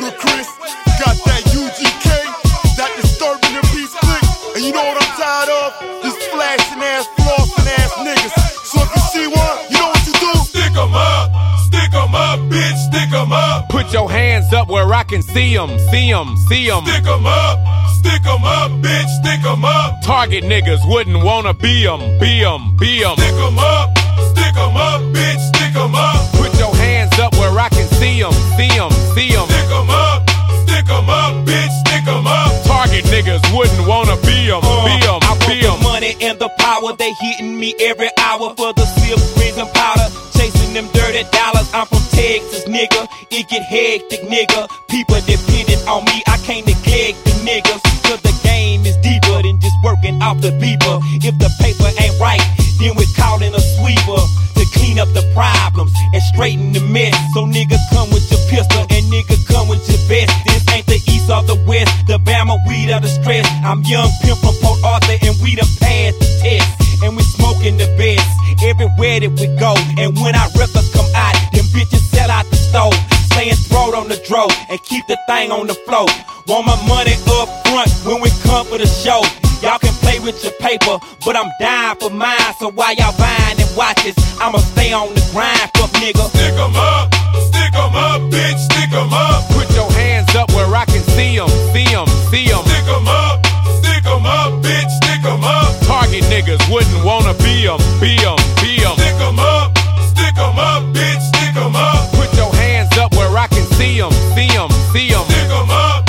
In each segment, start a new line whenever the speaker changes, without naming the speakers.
Ludacris, got that UGK, that disturbing the peace click. And you know what I'm tired of? This flashing ass, flossing ass niggas. So if you see one, you know what you do?
Stick 'em up, bitch, stick 'em up.
Put your hands up where I can see 'em, see 'em, see 'em.
Stick 'em up, bitch, stick 'em up.
Target niggas wouldn't wanna be 'em, be 'em, be 'em.
Stick 'em up, bitch, stick 'em up.
Put your hands up where I can see 'em, see 'em, see 'em.
Stick 'em up, bitch, stick 'em up.
Target niggas wouldn't wanna be 'em, be 'em,
I
be 'em.
want the money and the power, they hitting me every hour for the silk, greens, and powder. Chasing them dirty dollars, I'm from Texas, nigga. It get hectic, nigga. People depending on me, I can't neglect the niggas. Cause the game is deeper than just working off the beeper. If the paper ain't right, then we're calling a sweeper to clean up the problems and straighten the mess. So nigga, come with your pistol and nigga, come with your vest. This ain't the east or the west, the Bama weed or the stress. I'm young pimp from Port Arthur and we done passed the test. And we smoking the best everywhere that we go. And when our records come out, them bitches sell out the store. Staying throat on the dro and keep the thing on the floor. Want my money up front when we come for the show. Y'all can play with your paper, but I'm dying for mine. So while y'all buying them watches, I'ma stay on the grind, fuck nigga.
Stick 'em up, bitch, stick 'em up.
Put your hands up where I can see 'em, see 'em, see 'em.
Stick 'em up, bitch, stick 'em up.
Target niggas wouldn't wanna be 'em, be 'em, be 'em.
Stick 'em up, bitch, stick 'em up.
Put your hands up where I can see 'em, see 'em, see 'em.
Stick 'em up,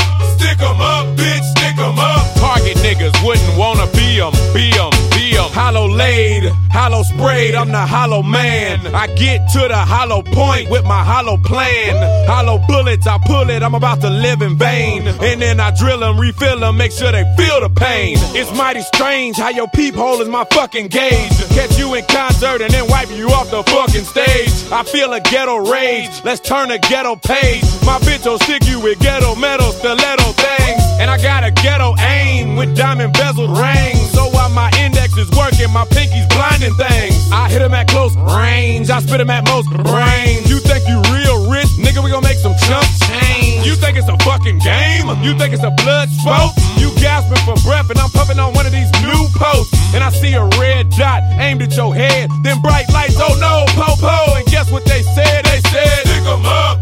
bitch, stick 'em up.
Target niggas wouldn't wanna be 'em, be 'em, be 'em. Hollow laid, hollow sprayed, I'm the hollow man. I get to the hollow point with my hollow plan. Hollow bullets, I pull it, I'm about to live in vain. And then I drill them, refill them, make sure they feel the pain. It's mighty strange how your peephole is my fucking gauge. Catch you in concert and then wipe you off the fucking stage. I feel a ghetto rage, let's turn a ghetto page. My bitch will stick you with ghetto metal, stiletto things. And I got a ghetto aim with diamond bezeled rings. So while my index is working, my pinky's blinding things. I hit him at close range, I spit him at most range. You think you real rich? Nigga, we gon' make some chump change. You think it's a fucking game? You think it's a blood sport? You gasping for breath and I'm puffing on one of these new posts. And I see a red dot aimed at your head, then bright lights, oh no, po-po. And guess what they said? They said,
Stick 'em up,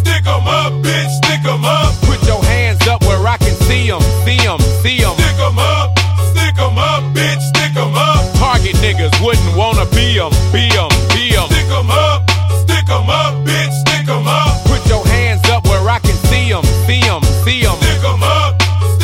bitch, stick 'em up.
put your hands up where I can see 'em, see 'em, see 'em.
Stick 'em up, bitch, stick 'em up.
Target niggas wouldn't wanna be 'em, be 'em, be 'em.
Stick 'em up, bitch, stick 'em up.
Put your hands up where I can see 'em, see 'em, see 'em.
Stick 'em up,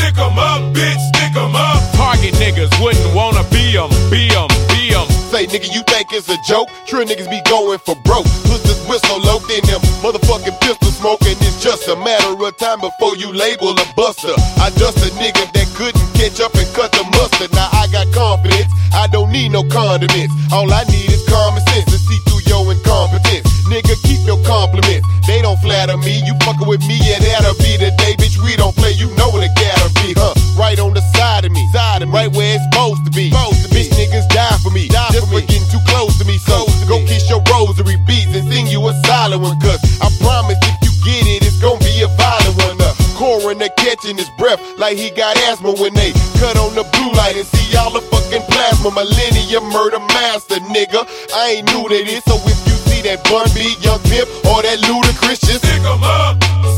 bitch, stick 'em up.
Target niggas wouldn't wanna be 'em, be 'em, be 'em.
Say, nigga, you think it's a joke? True niggas be going for broke. Put this whistle low in them motherfucking pistol smoking. It's just a matter of time before you label a buster. I dust a nigga that couldn't catch up and cut the mustard. Now I got confidence, I don't need no condiments. All I need is common sense to see through your incompetence. Nigga, keep your compliments, they don't flatter me. You fucking with me and that'll be the day, bitch. We don't play, you know what it gotta be, huh? Right on the side of me, right where it's supposed to be. Bitch, niggas die for me, just for getting too close to me. So go kiss your rosary beads and sing you a silent one. Cause I promise if you get it, it's gonna be a violent one. Coroner catching his breath like he got asthma when they cut on the blue light and see all the fucking plasma. Millennium murder master, nigga. I ain't new to this, so if you see that Bun B, Young Pimp, or that Ludacris, just
Stick 'em up,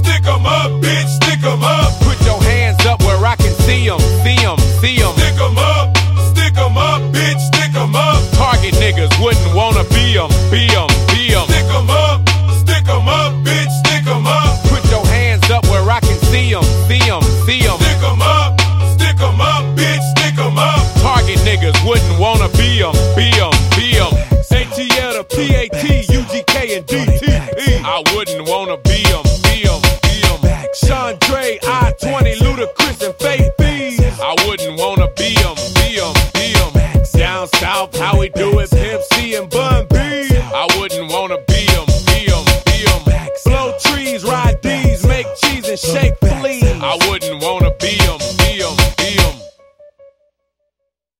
bitch, stick 'em up.
Put your hands up where I can see 'em, see 'em, see 'em.
Stick 'em up, bitch, stick 'em up.
Target niggas wouldn't wanna be 'em, be 'em, be 'em.
Stick 'em up, bitch, stick 'em up.
Put your hands up where I can see 'em, see 'em, see 'em.
Stick 'em up, bitch, stick 'em up.
Target niggas wouldn't wanna be 'em, be 'em, be 'em. ATL to PAT, UGK and DTE. I wouldn't wanna be 'em, be 'em, be 'em. Sean Dre, I-20, Ludacris and Faith B. I wouldn't wanna be 'em, be 'em, be 'em. Down south, how we do it, Pimp C and Bun B. I wouldn't wanna be 'em, be 'em, be 'em. Blow trees, ride D's, make cheese and shake fleas. I wouldn't wanna be 'em.